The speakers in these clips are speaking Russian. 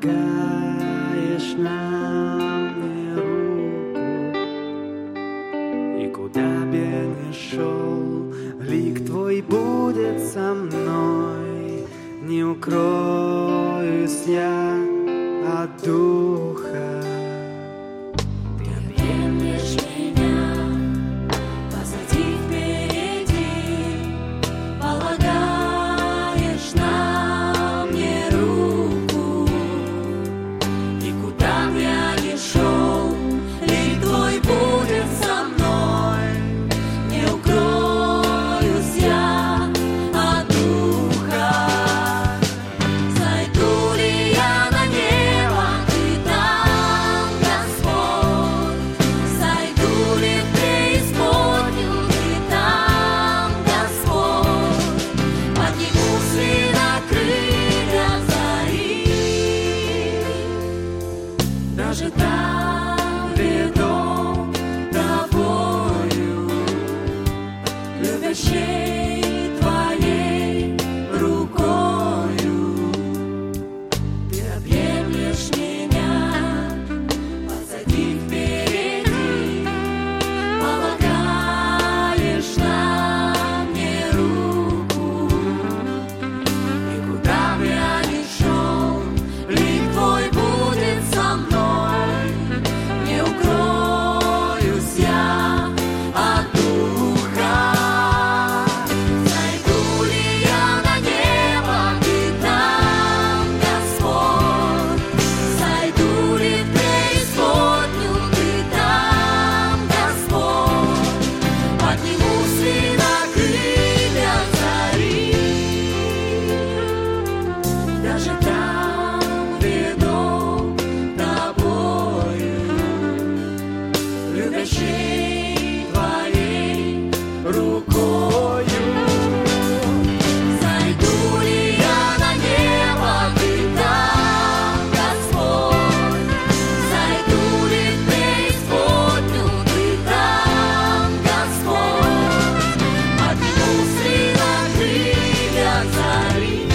полагаешь на мне руку, и куда бы я ни шел, лик Твой будет со мной, не укроюсь я от Духа. Ты объемлешь меня, позади, впереди, полагаешь на мне руку, и куда б я ни шел, лик Твой будет со мной, не укроюсь я от Духа. Зайду ли я на небо, Ты там, Господь, зайду ли в преисподнюю, Ты там, Господь, поднимусь ли на крылья зари, даже там, ведом Тобою, любящей Твоей рукою. Ты объемлешь меня, позади, впереди, полагаешь на мне руку, и куда б я ни шел, лик Твой будет со мной, не укроюсь я от Духа. Зайду ли я на небо, Ты там, Господь, зайду ли в преисподнюю, Ты там, Господь, поднимусь ли на крылья зари, даже там, ведом Тобою, любящей Твоей рукою. Зайду ли я на небо, Ты там, Господь, зайду ли в преисподнюю, Ты там, Господь, поднимусь ли на крылья зари,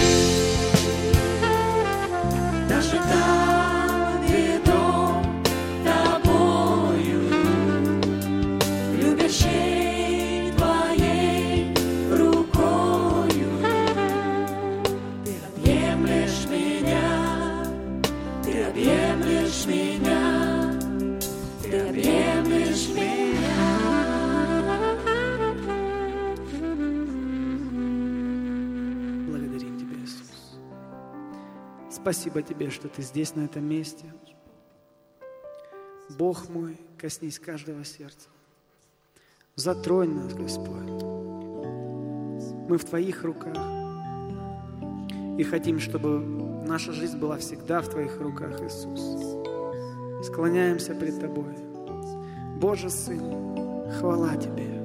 даже там, ведом Тобою, любящей Твоей рукою. Ты объемлешь меня, Ты объемлешь меня, Ты объемлешь меня. Благодарим Тебя, Иисус. Спасибо Тебе, что Ты здесь, на этом месте. Бог мой, коснись каждого сердца. Затронь нас, Господь. Мы в Твоих руках. И хотим, чтобы наша жизнь была всегда в Твоих руках, Иисус. Склоняемся пред Тобой. Боже Сын, хвала Тебе.